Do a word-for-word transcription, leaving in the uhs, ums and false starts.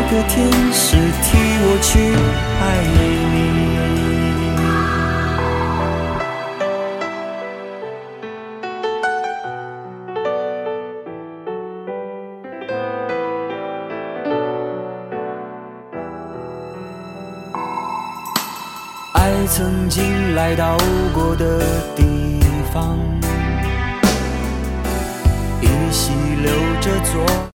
个天使替我去爱你。爱曾经来到过的地方，依稀留着昨